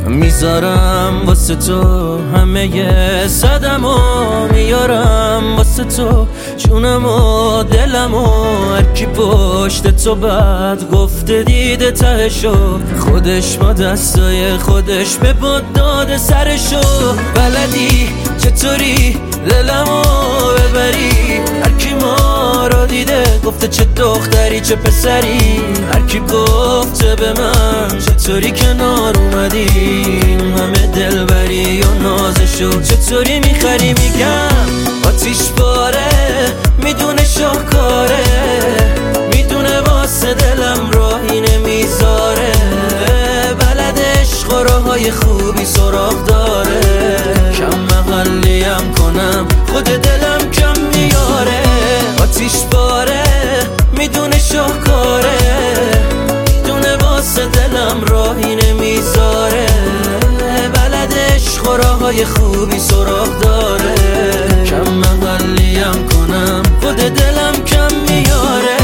میذارم واسه تو همه صدمو میارم واسه تو جونمو دلمو هرکی پشت تو بعد گفته دیده تهشو خودش با دستای خودش به باد داده سرشو بلدی چطوری دلمو ببری هرکی ما رو دیده گفته چه دختری چه پسری هرکی گفته به من چطوری کنار اومدی همه دلبری و نازشو چطوری میخری میگم آتیش باره میدونه شاهکاره میدونه واسه دلم راهی نمیذاره بلد عشق و راههای خوبی سراغ داره کم مقلیم کنم خود دلم کم میاره آتیش باره میدونه شاهکاره میدونه واسه دلم راهی نمیذاره بلد عشق و راههای خوبی سراغ داره کم مقلیم کنم خود دلم کم میاره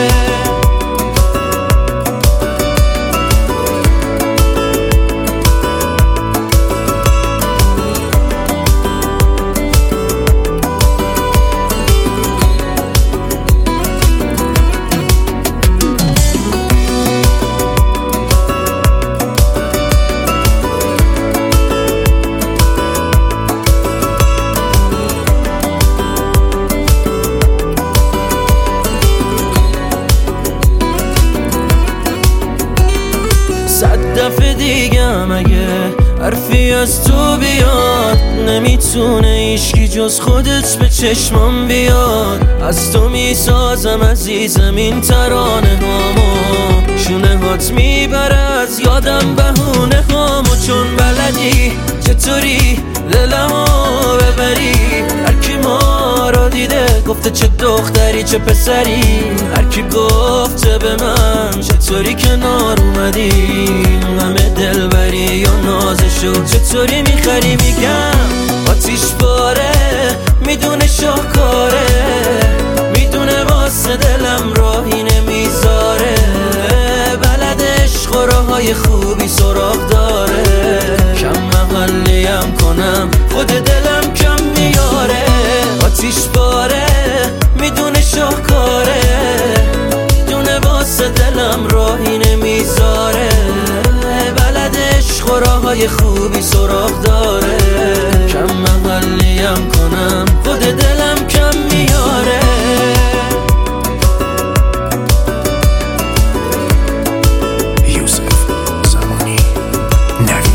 دفعه دیگه مگه حرفی از تو بیاد نمیتونه ایشکی جز خودت به چشمم بیاد از تو میسازم عزیزم این ترانه هامو شونه هات میبره از یادم بهونه هامو چون بلدی چطوری دلمو ببری هرکی ما رو دیده گفته چه دختری چه پسری هرکی گفته به من چطوری کنار اومدی همه دلبری و نازشو چطوری میخری میگم آتیش باره میدونه شاهکاره میدونه واسه دلم راهی نمیذاره بلد عشق و راههای خوبی سراغ داره کم مقلیم کنم خود دلم کم میاره آتیش باره میدونه شاهکاره میدونه واسه دلم راهی نمیذاره بلد عشق و راههای خوبی سراغ داره کم مقلیم کنم خود دلم کم میاره یوسف زمانی نوید